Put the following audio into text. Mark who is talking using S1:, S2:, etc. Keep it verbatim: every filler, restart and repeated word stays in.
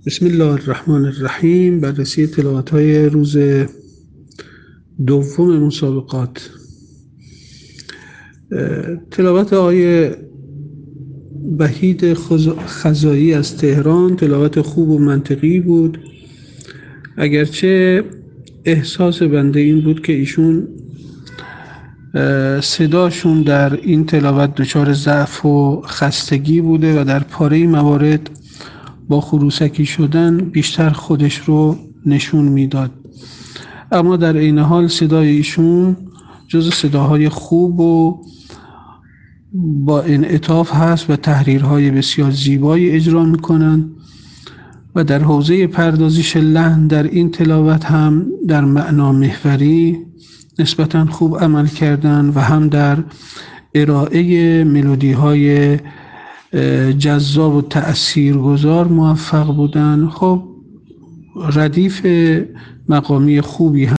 S1: بسم الله الرحمن الرحیم. بررسی تلاوت‌های روز دوم مسابقات. تلاوت آقای وحید خزایی از تهران تلاوت خوب و منطقی بود، اگرچه احساس بنده این بود که ایشون صداشون در این تلاوت دچار ضعف و خستگی بوده و در پاره موارد با خروسکی شدن بیشتر خودش رو نشون میداد، اما در عین حال صدای ایشون جز صداهای خوب و با انعطاف هست و تحریرهای بسیار زیبایی اجرا میکنن و در حوزه پردازش لحن در این تلاوت هم در معنا محوری نسبتاً خوب عمل کردن و هم در ارائه ملودی های جذاب و تأثیرگذار موفق بودن. خب ردیف مقامی خوبی هم